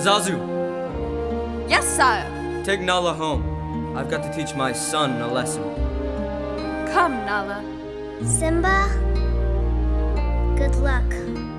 Zazu, Yes, sire. take Nala home. I've got to teach my son a lesson. Come, Nala. Simba, good luck.